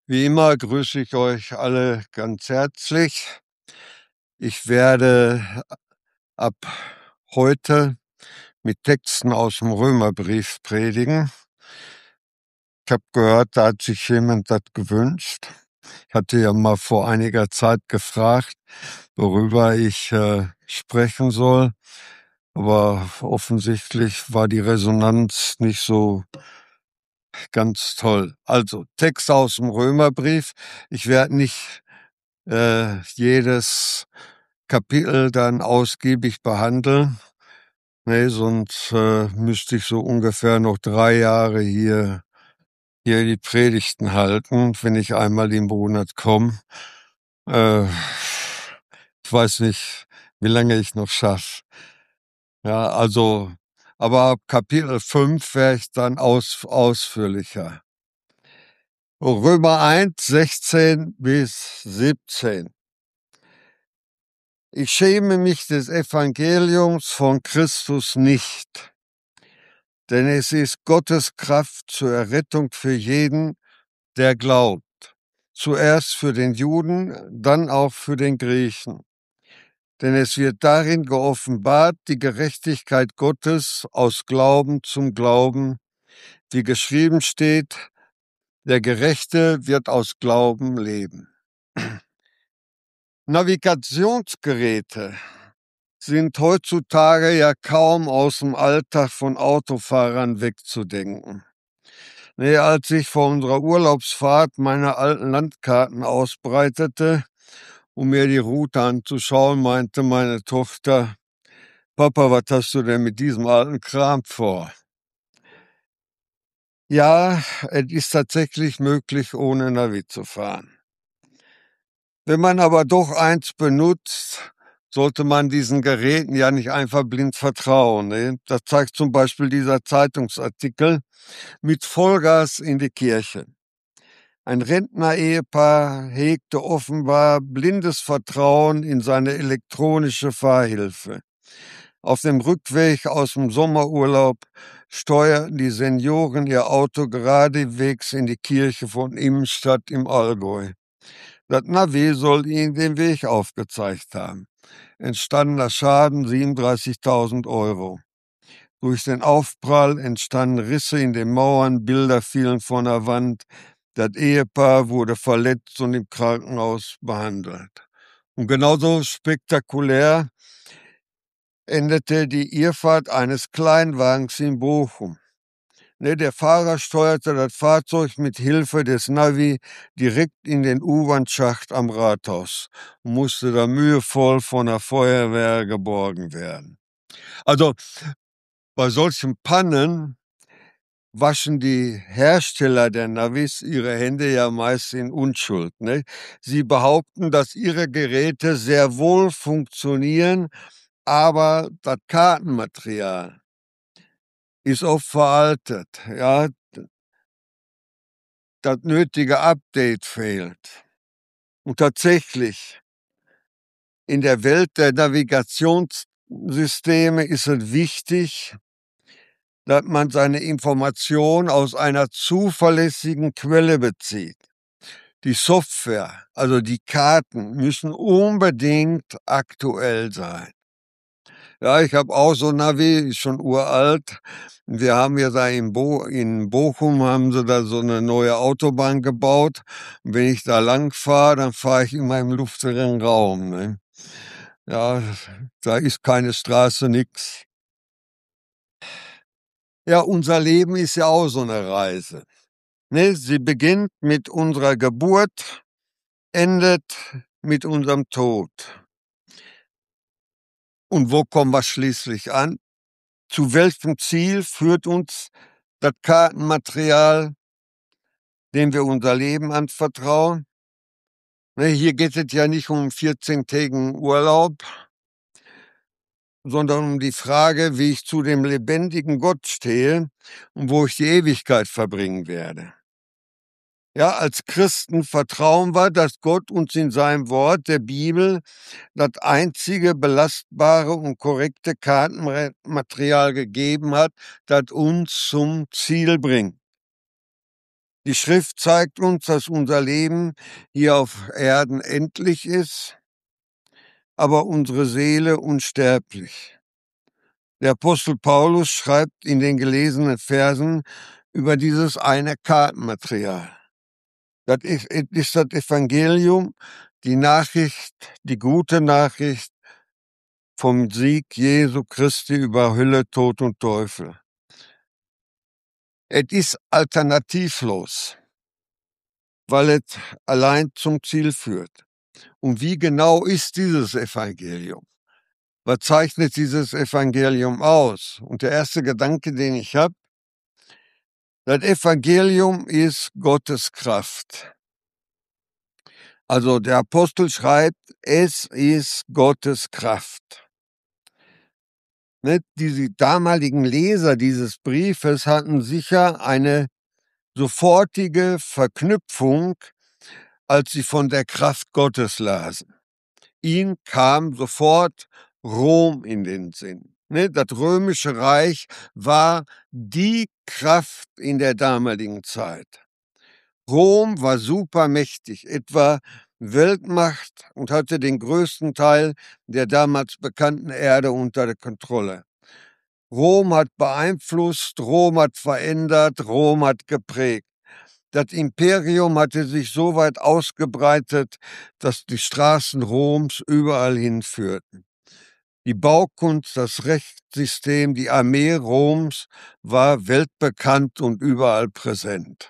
Wie immer grüße ich euch alle ganz herzlich. Ich werde ab heute mit Texten aus dem Römerbrief predigen. Ich habe gehört, da hat sich jemand das gewünscht. Ich hatte ja mal vor einiger Zeit gefragt, worüber ich sprechen soll, aber offensichtlich war die Resonanz nicht so ganz toll. Also Text aus dem Römerbrief. Ich werde nicht jedes Kapitel dann ausgiebig behandeln. Nee, sonst müsste ich so ungefähr noch 3 Jahre hier die Predigten halten, wenn ich einmal im Monat komme. Äh, Ich weiß nicht, wie lange ich noch schaffe. Ja, also, aber ab Kapitel 5 wäre ich dann ausführlicher. Römer 1, 16 bis 17. Ich schäme mich des Evangeliums von Christus nicht, denn es ist Gottes Kraft zur Errettung für jeden, der glaubt. Zuerst für den Juden, dann auch für den Griechen. Denn es wird darin geoffenbart die Gerechtigkeit Gottes aus Glauben zum Glauben, wie geschrieben steht, der Gerechte wird aus Glauben leben. Navigationsgeräte sind heutzutage ja kaum aus dem Alltag von Autofahrern wegzudenken. Nee, als ich vor unserer Urlaubsfahrt meine alten Landkarten ausbreitete, um mir die Route anzuschauen, meinte meine Tochter: Papa, was hast du denn mit diesem alten Kram vor? Ja, es ist tatsächlich möglich, ohne Navi zu fahren. Wenn man aber doch eins benutzt, sollte man diesen Geräten ja nicht einfach blind vertrauen. Ne? Das zeigt zum Beispiel dieser Zeitungsartikel mit Vollgas in die Kirche. Ein Rentner-Ehepaar hegte offenbar blindes Vertrauen in seine elektronische Fahrhilfe. Auf dem Rückweg aus dem Sommerurlaub steuerten die Senioren ihr Auto geradewegs in die Kirche von Immenstadt im Allgäu. Das Navi soll ihnen den Weg aufgezeigt haben. Entstandener Schaden 37.000 Euro. Durch den Aufprall entstanden Risse in den Mauern, Bilder fielen von der Wand. Das Ehepaar wurde verletzt und im Krankenhaus behandelt. Und genauso spektakulär endete die Irrfahrt eines Kleinwagens in Bochum. Der Fahrer steuerte das Fahrzeug mit Hilfe des Navi direkt in den U-Bahn-Schacht am Rathaus und musste da mühevoll von der Feuerwehr geborgen werden. Also bei solchen Pannen waschen die Hersteller der Navis ihre Hände ja meist in Unschuld. Ne? Sie behaupten, dass ihre Geräte sehr wohl funktionieren, aber das Kartenmaterial ist oft veraltet. Ja, das nötige Update fehlt. Und tatsächlich, in der Welt der Navigationssysteme ist es wichtig, dass man seine Information aus einer zuverlässigen Quelle bezieht. Die Software, also die Karten, müssen unbedingt aktuell sein. Ja, ich habe auch so ein Navi, ist schon uralt. Wir haben ja da in Bochum haben sie da so eine neue Autobahn gebaut. Und wenn ich da lang fahre, dann fahre ich immer im luftleeren Raum. Ne? Ja, da ist keine Straße, nix. Ja, unser Leben ist ja auch so eine Reise. Ne? Sie beginnt mit unserer Geburt, endet mit unserem Tod. Und wo kommen wir schließlich an? Zu welchem Ziel führt uns das Kartenmaterial, dem wir unser Leben anvertrauen? Hier geht es ja nicht um einen 14-tägigen Urlaub, sondern um die Frage, wie ich zu dem lebendigen Gott stehe und wo ich die Ewigkeit verbringen werde. Ja, als Christen vertrauen wir, dass Gott uns in seinem Wort, der Bibel, das einzige belastbare und korrekte Kartenmaterial gegeben hat, das uns zum Ziel bringt. Die Schrift zeigt uns, dass unser Leben hier auf Erden endlich ist, aber unsere Seele unsterblich. Der Apostel Paulus schreibt in den gelesenen Versen über dieses eine Kartenmaterial. Das ist das Evangelium, die Nachricht, die gute Nachricht vom Sieg Jesu Christi über Hölle, Tod und Teufel. Es ist alternativlos, weil es allein zum Ziel führt. Und wie genau ist dieses Evangelium? Was zeichnet dieses Evangelium aus? Und der erste Gedanke, den ich habe, das Evangelium ist Gottes Kraft. Also der Apostel schreibt, es ist Gottes Kraft. Die damaligen Leser dieses Briefes hatten sicher eine sofortige Verknüpfung, als sie von der Kraft Gottes lasen. Ihnen kam sofort Rom in den Sinn. Das Römische Reich war die Kraft in der damaligen Zeit. Rom war supermächtig, etwa Weltmacht, und hatte den größten Teil der damals bekannten Erde unter der Kontrolle. Rom hat beeinflusst, Rom hat verändert, Rom hat geprägt. Das Imperium hatte sich so weit ausgebreitet, dass die Straßen Roms überall hinführten. Die Baukunst, das Rechtssystem, die Armee Roms war weltbekannt und überall präsent.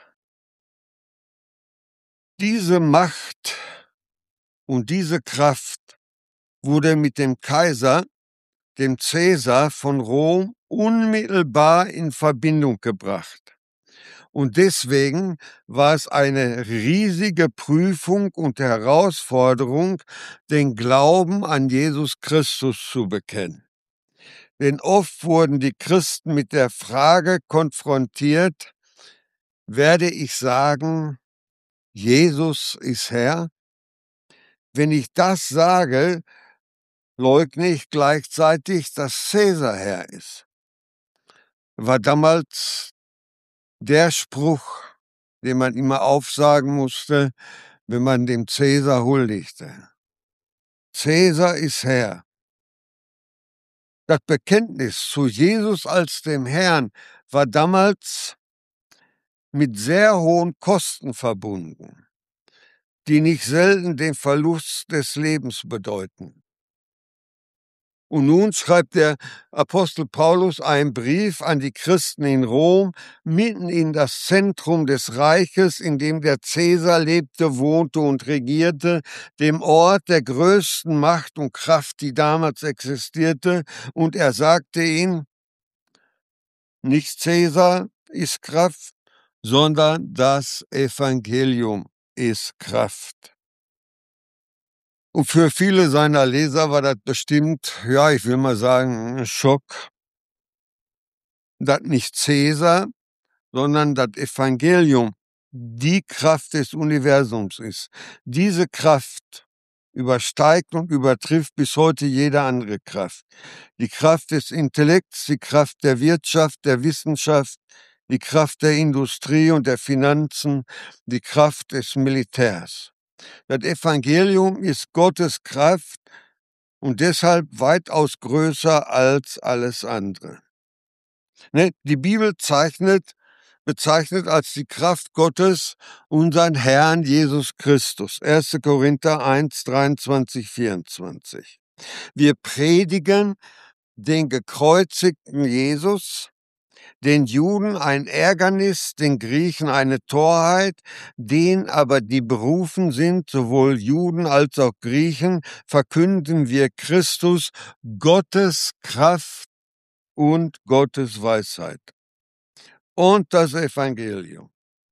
Diese Macht und diese Kraft wurde mit dem Kaiser, dem Cäsar von Rom, unmittelbar in Verbindung gebracht. Und deswegen war es eine riesige Prüfung und Herausforderung, den Glauben an Jesus Christus zu bekennen. Denn oft wurden die Christen mit der Frage konfrontiert, werde ich sagen, Jesus ist Herr? Wenn ich das sage, leugne ich gleichzeitig, dass Cäsar Herr ist. War damals der Spruch, den man immer aufsagen musste, wenn man dem Cäsar huldigte. Cäsar ist Herr. Das Bekenntnis zu Jesus als dem Herrn war damals mit sehr hohen Kosten verbunden, die nicht selten den Verlust des Lebens bedeuten. Und nun schreibt der Apostel Paulus einen Brief an die Christen in Rom, mitten in das Zentrum des Reiches, in dem der Cäsar lebte, wohnte und regierte, dem Ort der größten Macht und Kraft, die damals existierte. Und er sagte ihnen, nicht Cäsar ist Kraft, sondern das Evangelium ist Kraft. Und für viele seiner Leser war das bestimmt, ja, ich will mal sagen, ein Schock, dass nicht Cäsar, sondern das Evangelium die Kraft des Universums ist. Diese Kraft übersteigt und übertrifft bis heute jede andere Kraft. Die Kraft des Intellekts, die Kraft der Wirtschaft, der Wissenschaft, die Kraft der Industrie und der Finanzen, die Kraft des Militärs. Das Evangelium ist Gottes Kraft und deshalb weitaus größer als alles andere. Die Bibel bezeichnet als die Kraft Gottes unseren Herrn Jesus Christus. 1. Korinther 1, 23, 24. Wir predigen den gekreuzigten Jesus, den Juden ein Ärgernis, den Griechen eine Torheit, denen aber die berufen sind, sowohl Juden als auch Griechen, verkünden wir Christus, Gottes Kraft und Gottes Weisheit. Und das Evangelium.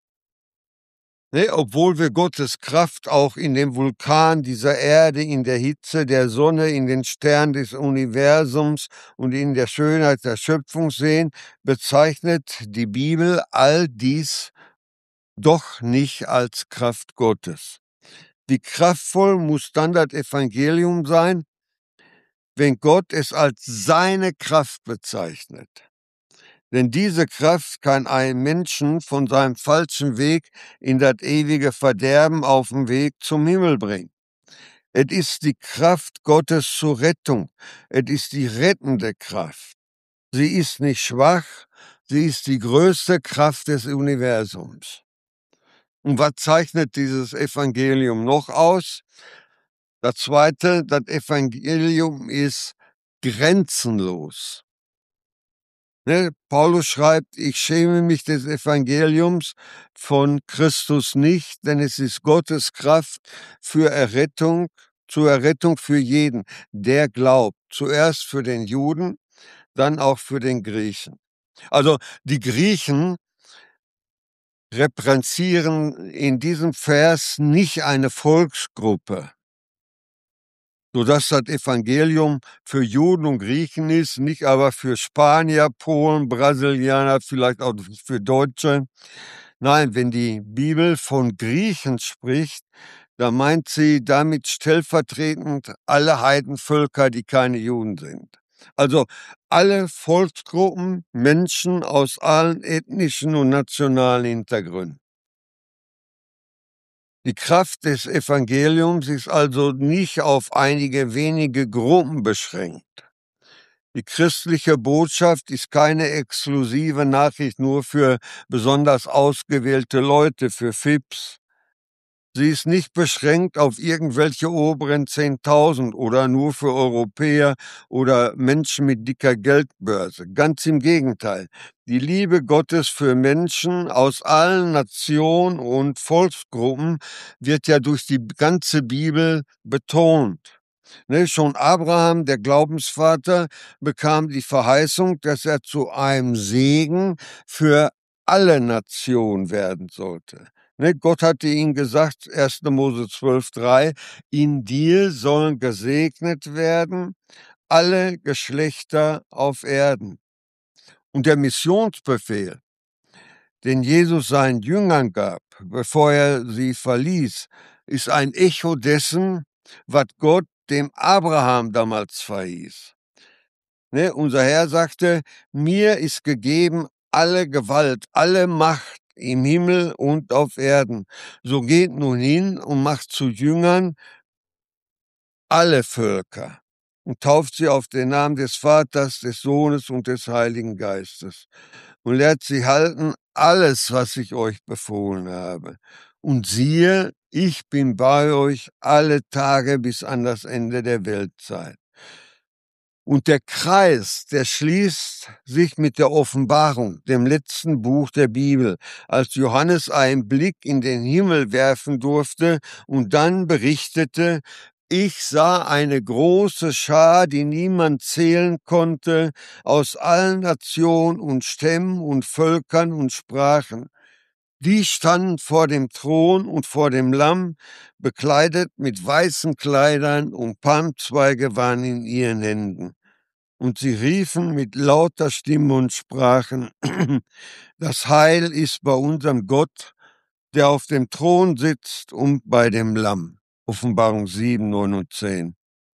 Obwohl wir Gottes Kraft auch in dem Vulkan dieser Erde, in der Hitze der Sonne, in den Sternen des Universums und in der Schönheit der Schöpfung sehen, bezeichnet die Bibel all dies doch nicht als Kraft Gottes. Wie kraftvoll muss dann das Evangelium sein, wenn Gott es als seine Kraft bezeichnet? Denn diese Kraft kann einen Menschen von seinem falschen Weg in das ewige Verderben auf den Weg zum Himmel bringen. Es ist die Kraft Gottes zur Rettung. Es ist die rettende Kraft. Sie ist nicht schwach, sie ist die größte Kraft des Universums. Und was zeichnet dieses Evangelium noch aus? Das Zweite, das Evangelium ist grenzenlos. Ne? Paulus schreibt, ich schäme mich des Evangeliums von Christus nicht, denn es ist Gottes Kraft für Errettung, zur Errettung für jeden, der glaubt. Zuerst für den Juden, dann auch für den Griechen. Also die Griechen repräsentieren in diesem Vers nicht eine Volksgruppe, sodass das Evangelium für Juden und Griechen ist, nicht aber für Spanier, Polen, Brasilianer, vielleicht auch für Deutsche. Nein, wenn die Bibel von Griechen spricht, dann meint sie damit stellvertretend alle Heidenvölker, die keine Juden sind. Also alle Volksgruppen, Menschen aus allen ethnischen und nationalen Hintergründen. Die Kraft des Evangeliums ist also nicht auf einige wenige Gruppen beschränkt. Die christliche Botschaft ist keine exklusive Nachricht nur für besonders ausgewählte Leute, für FIPS. Sie ist nicht beschränkt auf irgendwelche oberen 10.000 oder nur für Europäer oder Menschen mit dicker Geldbörse. Ganz im Gegenteil. Die Liebe Gottes für Menschen aus allen Nationen und Volksgruppen wird ja durch die ganze Bibel betont. Ne, schon Abraham, der Glaubensvater, bekam die Verheißung, dass er zu einem Segen für alle Nationen werden sollte. Ne, Gott hatte ihm gesagt, 1. Mose 12,3, in dir sollen gesegnet werden alle Geschlechter auf Erden. Und der Missionsbefehl, den Jesus seinen Jüngern gab, bevor er sie verließ, ist ein Echo dessen, was Gott dem Abraham damals verhieß. Ne, unser Herr sagte, mir ist gegeben alle Gewalt, alle Macht im Himmel und auf Erden. So geht nun hin und macht zu Jüngern alle Völker und tauft sie auf den Namen des Vaters, des Sohnes und des Heiligen Geistes und lehrt sie halten alles, was ich euch befohlen habe. Und siehe, ich bin bei euch alle Tage bis an das Ende der Weltzeit. Und der Kreis, der schließt sich mit der Offenbarung, dem letzten Buch der Bibel, als Johannes einen Blick in den Himmel werfen durfte und dann berichtete, ich sah eine große Schar, die niemand zählen konnte, aus allen Nationen und Stämmen und Völkern und Sprachen. Die standen vor dem Thron und vor dem Lamm, bekleidet mit weißen Kleidern und Palmzweige waren in ihren Händen. Und sie riefen mit lauter Stimme und sprachen, das Heil ist bei unserem Gott, der auf dem Thron sitzt und bei dem Lamm. Offenbarung 7, 9 und 10.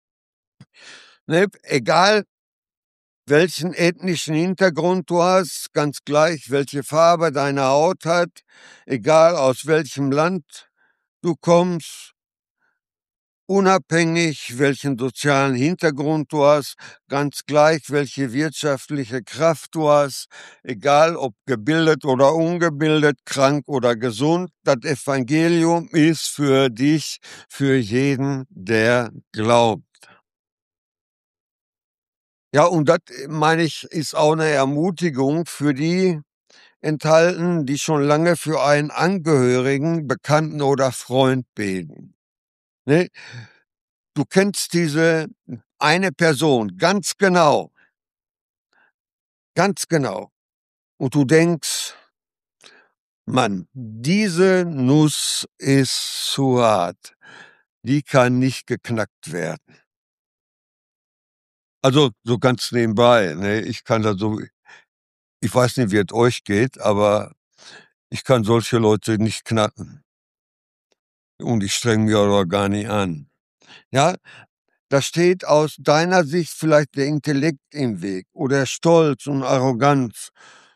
Ne? Egal, welchen ethnischen Hintergrund du hast, ganz gleich, welche Farbe deine Haut hat, egal aus welchem Land du kommst, unabhängig, welchen sozialen Hintergrund du hast, ganz gleich, welche wirtschaftliche Kraft du hast, egal ob gebildet oder ungebildet, krank oder gesund, das Evangelium ist für dich, für jeden, der glaubt. Ja, und das, meine ich, ist auch eine Ermutigung für die enthalten, die schon lange für einen Angehörigen, Bekannten oder Freund beten. Ne? Du kennst diese eine Person ganz genau. Und du denkst, Mann, diese Nuss ist zu hart. Die kann nicht geknackt werden. Also so ganz nebenbei, ne? Ich kann da so, ich weiß nicht, wie es euch geht, aber ich kann solche Leute nicht knacken. Und ich streng mich aber gar nicht an. Ja, da steht aus deiner Sicht vielleicht der Intellekt im Weg oder Stolz und Arroganz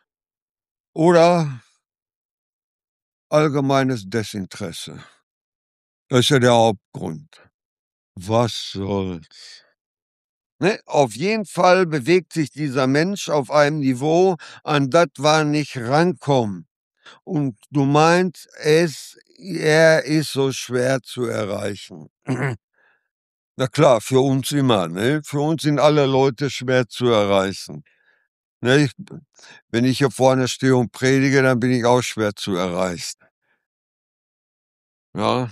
oder allgemeines Desinteresse. Das ist ja der Hauptgrund. Was soll's? Ne? Auf jeden Fall bewegt sich dieser Mensch auf einem Niveau, an das wir nicht rankommen. Und du meinst, er ist so schwer zu erreichen. Na klar, für uns immer, ne? Für uns sind alle Leute schwer zu erreichen. Ne? Wenn ich hier vorne stehe und predige, dann bin ich auch schwer zu erreichen. Ja.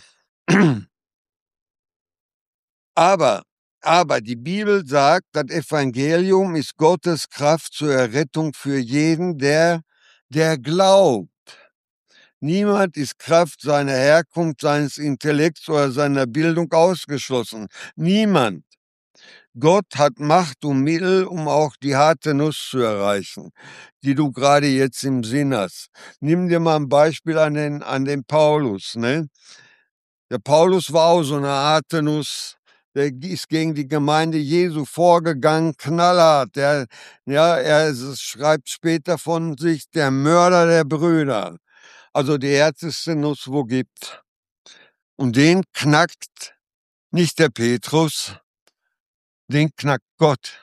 Aber die Bibel sagt, das Evangelium ist Gottes Kraft zur Errettung für jeden, der glaubt. Niemand ist Kraft seiner Herkunft, seines Intellekts oder seiner Bildung ausgeschlossen. Niemand. Gott hat Macht und Mittel, um auch die harte Nuss zu erreichen, die du gerade jetzt im Sinn hast. Nimm dir mal ein Beispiel an den Paulus, ne? Der Paulus war auch so eine harte Nuss. Der ist gegen die Gemeinde Jesu vorgegangen, knallhart. Er schreibt später von sich, der Mörder der Brüder. Also die härteste Nuss, wo gibt. Und den knackt nicht der Petrus, den knackt Gott.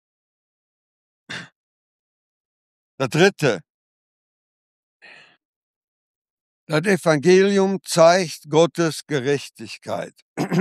Das Dritte. Das Evangelium zeigt Gottes Gerechtigkeit.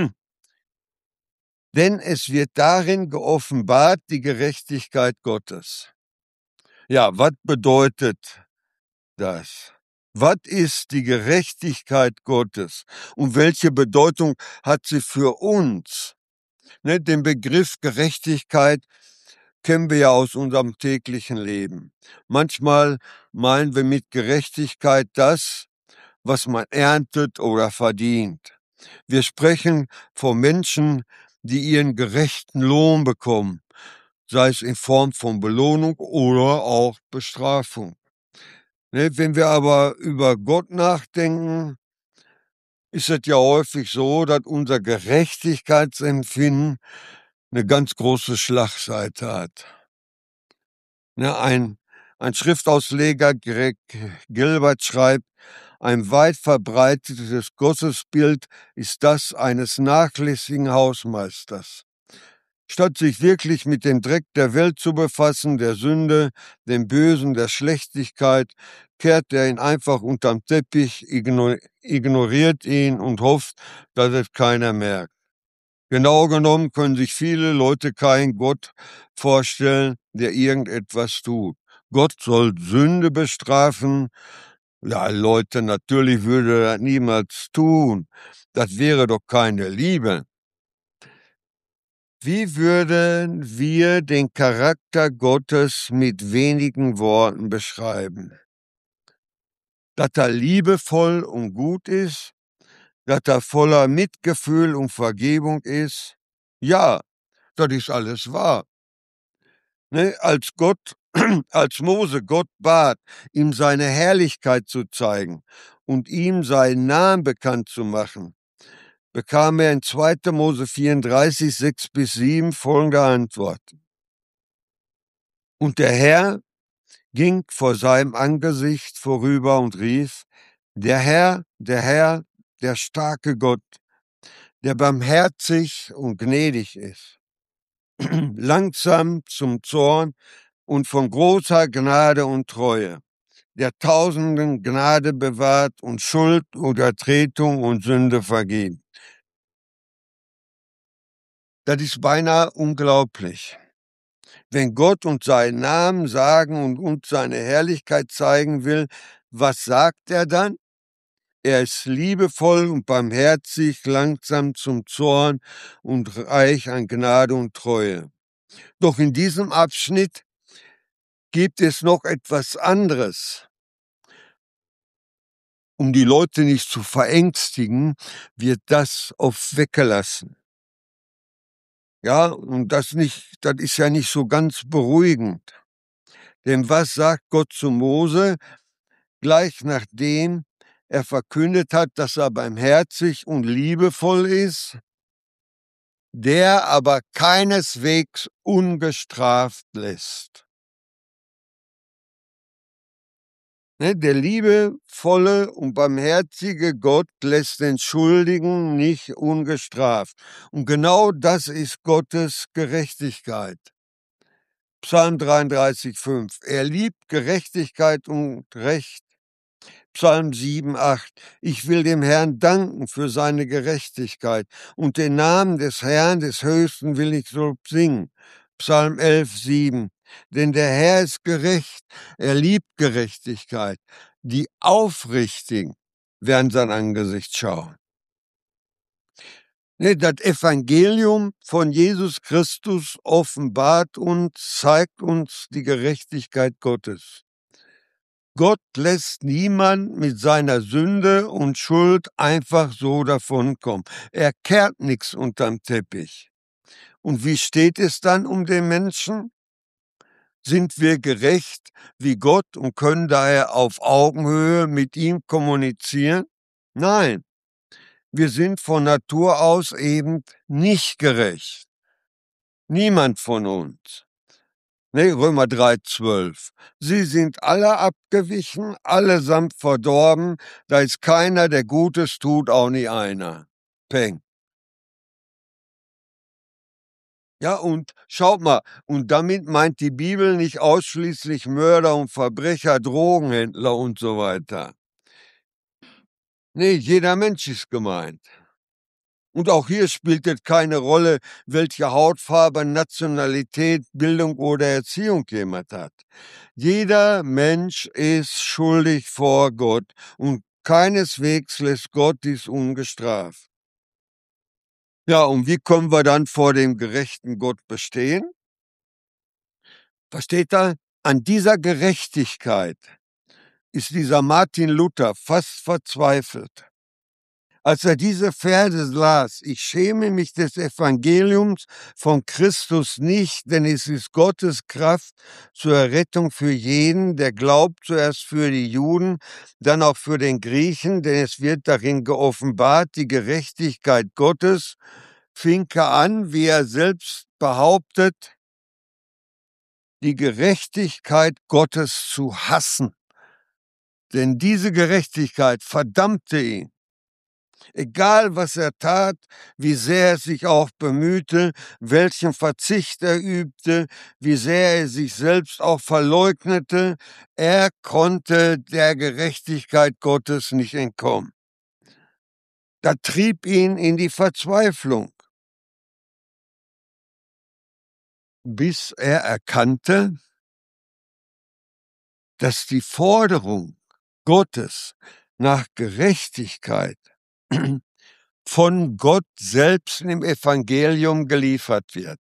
Denn es wird darin geoffenbart die Gerechtigkeit Gottes. Ja, was bedeutet das? Was ist die Gerechtigkeit Gottes und welche Bedeutung hat sie für uns? Ne, den Begriff Gerechtigkeit kennen wir ja aus unserem täglichen Leben. Manchmal meinen wir mit Gerechtigkeit das, was man erntet oder verdient. Wir sprechen von Menschen, die ihren gerechten Lohn bekommen, sei es in Form von Belohnung oder auch Bestrafung. Ne, wenn wir aber über Gott nachdenken, ist es ja häufig so, dass unser Gerechtigkeitsempfinden eine ganz große Schlagseite hat. Ne, ein Schriftausleger, Greg Gilbert, schreibt, ein weit verbreitetes Gottesbild ist das eines nachlässigen Hausmeisters. Statt sich wirklich mit dem Dreck der Welt zu befassen, der Sünde, dem Bösen, der Schlechtigkeit, kehrt er ihn einfach unterm Teppich, ignoriert ihn und hofft, dass es keiner merkt. Genau genommen können sich viele Leute keinen Gott vorstellen, der irgendetwas tut. Gott soll Sünde bestrafen. Ja, Leute, natürlich würde er das niemals tun. Das wäre doch keine Liebe. Wie würden wir den Charakter Gottes mit wenigen Worten beschreiben? Dass er liebevoll und gut ist, dass er voller Mitgefühl und Vergebung ist. Ja, das ist alles wahr. Ne, als Mose Gott bat, ihm seine Herrlichkeit zu zeigen und ihm seinen Namen bekannt zu machen, bekam er in 2. Mose 34, 6-7 folgende Antwort. Und der Herr ging vor seinem Angesicht vorüber und rief, der Herr, der starke Gott, der barmherzig und gnädig ist, langsam zum Zorn und von großer Gnade und Treue, der Tausenden Gnade bewahrt und Schuld, Übertretung und Sünde vergibt. Das ist beinahe unglaublich. Wenn Gott uns seinen Namen sagen und uns seine Herrlichkeit zeigen will, was sagt er dann? Er ist liebevoll und barmherzig, langsam zum Zorn und reich an Gnade und Treue. Doch in diesem Abschnitt gibt es noch etwas anderes. Um die Leute nicht zu verängstigen, wird das oft weggelassen. Ja, und das ist ja nicht so ganz beruhigend. Denn was sagt Gott zu Mose, gleich nachdem er verkündet hat, dass er barmherzig und liebevoll ist, der aber keineswegs ungestraft lässt? Ne, der liebevolle und barmherzige Gott lässt den Schuldigen nicht ungestraft. Und genau das ist Gottes Gerechtigkeit. Psalm 33,5. Er liebt Gerechtigkeit und Recht. Psalm 7,8. Ich will dem Herrn danken für seine Gerechtigkeit und den Namen des Herrn, des Höchsten, will ich so singen. Psalm 11,7. Denn der Herr ist gerecht, er liebt Gerechtigkeit. Die Aufrichtigen werden sein Angesicht schauen. Ne, das Evangelium von Jesus Christus offenbart uns, zeigt uns die Gerechtigkeit Gottes. Gott lässt niemand mit seiner Sünde und Schuld einfach so davonkommen. Er kehrt nichts unterm Teppich. Und wie steht es dann um den Menschen? Sind wir gerecht wie Gott und können daher auf Augenhöhe mit ihm kommunizieren? Nein, wir sind von Natur aus eben nicht gerecht. Niemand von uns. Ne, Römer 3,12. Sie sind alle abgewichen, allesamt verdorben, da ist keiner, der Gutes tut, auch nie einer. Peng. Ja, und schaut mal, und damit meint die Bibel nicht ausschließlich Mörder und Verbrecher, Drogenhändler und so weiter. Nee, jeder Mensch ist gemeint. Und auch hier spielt es keine Rolle, welche Hautfarbe, Nationalität, Bildung oder Erziehung jemand hat. Jeder Mensch ist schuldig vor Gott und keineswegs lässt Gott dies ungestraft. Ja, und wie können wir dann vor dem gerechten Gott bestehen? Was steht da? An dieser Gerechtigkeit ist dieser Martin Luther fast verzweifelt. Als er diese Verse las: Ich schäme mich des Evangeliums von Christus nicht, denn es ist Gottes Kraft zur Errettung für jeden, der glaubt, zuerst für die Juden, dann auch für den Griechen, denn es wird darin geoffenbart, die Gerechtigkeit Gottes, fing er an, wie er selbst behauptet, die Gerechtigkeit Gottes zu hassen. Denn diese Gerechtigkeit verdammte ihn. Egal, was er tat, wie sehr er sich auch bemühte, welchen Verzicht er übte, wie sehr er sich selbst auch verleugnete, er konnte der Gerechtigkeit Gottes nicht entkommen. Das trieb ihn in die Verzweiflung, bis er erkannte, dass die Forderung Gottes nach Gerechtigkeit von Gott selbst im Evangelium geliefert wird.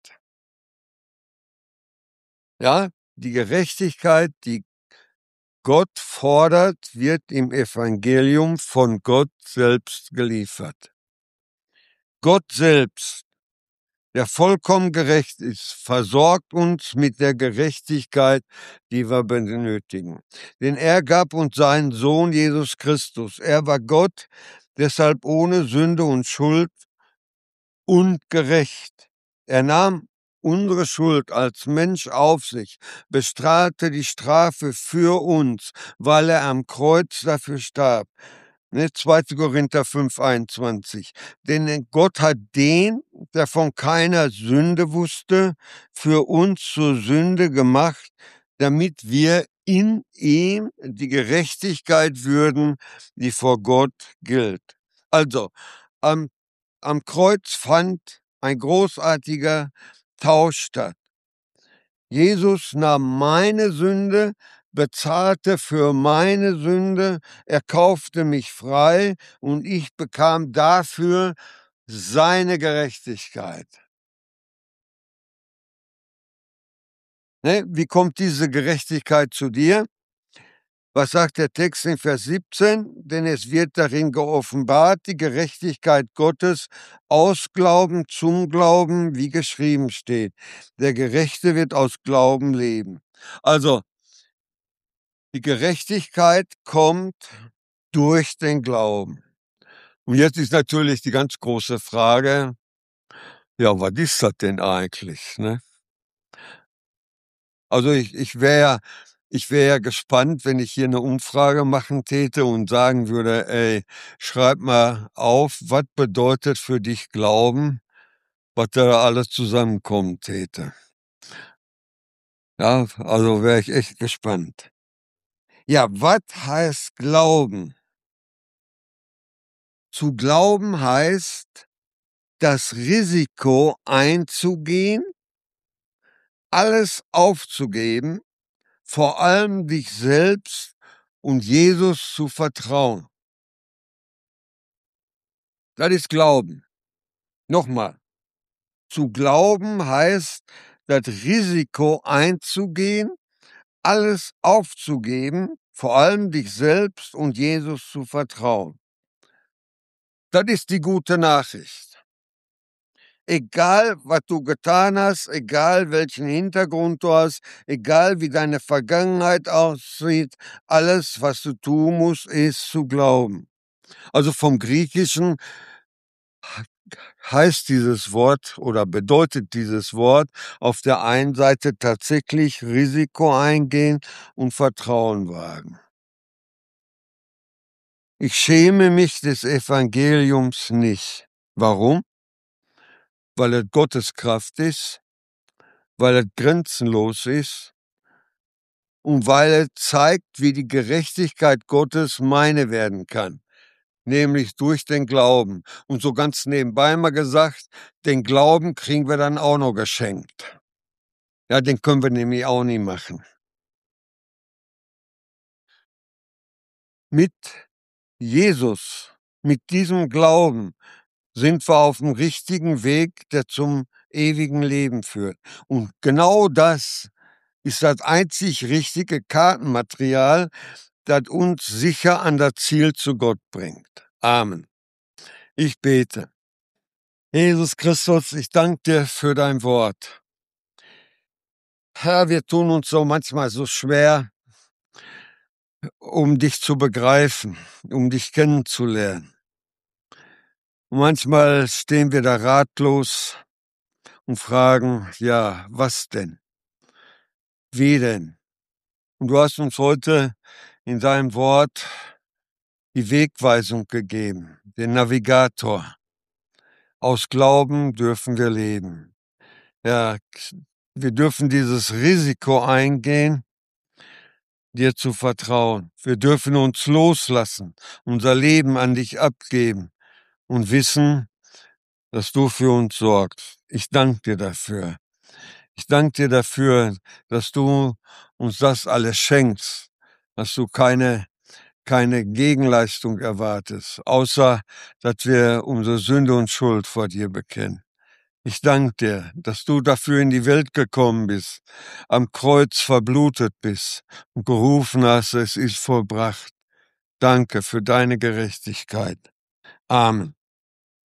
Ja, die Gerechtigkeit, die Gott fordert, wird im Evangelium von Gott selbst geliefert. Gott selbst, der vollkommen gerecht ist, versorgt uns mit der Gerechtigkeit, die wir benötigen. Denn er gab uns seinen Sohn Jesus Christus. Er war Gott, deshalb ohne Sünde und Schuld und gerecht. Er nahm unsere Schuld als Mensch auf sich, bestrahlte die Strafe für uns, weil er am Kreuz dafür starb. 2. Korinther 5,21. Denn Gott hat den, der von keiner Sünde wusste, für uns zur Sünde gemacht, damit wir in ihm die Gerechtigkeit würden, die vor Gott gilt. Also, am Kreuz fand ein großartiger Tausch statt. Jesus nahm meine Sünde, bezahlte für meine Sünde, er kaufte mich frei und ich bekam dafür seine Gerechtigkeit. Ne? Wie kommt diese Gerechtigkeit zu dir? Was sagt der Text in Vers 17? Denn es wird darin geoffenbart, die Gerechtigkeit Gottes aus Glauben zum Glauben, wie geschrieben steht. Der Gerechte wird aus Glauben leben. Also, die Gerechtigkeit kommt durch den Glauben. Und jetzt ist natürlich die ganz große Frage, ja, was ist das denn eigentlich? Ne? Also ich wäre Ich wäre ja gespannt, wenn ich hier eine Umfrage machen täte und sagen würde: „Ey, schreib mal auf, was bedeutet für dich Glauben?“ Was da alles zusammenkommen täte. Ja, also wäre ich echt gespannt. Ja, was heißt Glauben? Zu glauben heißt, das Risiko einzugehen, alles aufzugeben, vor allem dich selbst und Jesus zu vertrauen. Das ist Glauben. Nochmal, zu glauben heißt, das Risiko einzugehen, alles aufzugeben, vor allem dich selbst und Jesus zu vertrauen. Das ist die gute Nachricht. Egal, was du getan hast, egal welchen Hintergrund du hast, egal wie deine Vergangenheit aussieht, alles, was du tun musst, ist zu glauben. Also vom Griechischen heißt dieses Wort oder bedeutet dieses Wort auf der einen Seite tatsächlich Risiko eingehen und Vertrauen wagen. Ich schäme mich des Evangeliums nicht. Warum? Weil es Gottes Kraft ist, weil es grenzenlos ist und weil es zeigt, wie die Gerechtigkeit Gottes meine werden kann, nämlich durch den Glauben. Und so ganz nebenbei mal gesagt, den Glauben kriegen wir dann auch noch geschenkt. Ja, den können wir nämlich auch nie machen. Mit Jesus, mit diesem Glauben sind wir auf dem richtigen Weg, der zum ewigen Leben führt. Und genau das ist das einzig richtige Kartenmaterial, das uns sicher an das Ziel zu Gott bringt. Amen. Ich bete. Jesus Christus, ich danke dir für dein Wort. Herr, wir tun uns so manchmal so schwer, um dich zu begreifen, um dich kennenzulernen. Und manchmal stehen wir da ratlos und fragen, ja, was denn? Wie denn? Und du hast uns heute in deinem Wort die Wegweisung gegeben, den Navigator. Aus Glauben dürfen wir leben. Ja, wir dürfen dieses Risiko eingehen, dir zu vertrauen. Wir dürfen uns loslassen, unser Leben an dich abgeben und wissen, dass du für uns sorgst. Ich danke dir dafür. Ich danke dir dafür, dass du uns das alles schenkst, dass du keine Gegenleistung erwartest, außer dass wir unsere Sünde und Schuld vor dir bekennen. Ich danke dir, dass du dafür in die Welt gekommen bist, am Kreuz verblutet bist und gerufen hast, es ist vollbracht. Danke für deine Gerechtigkeit. Amen.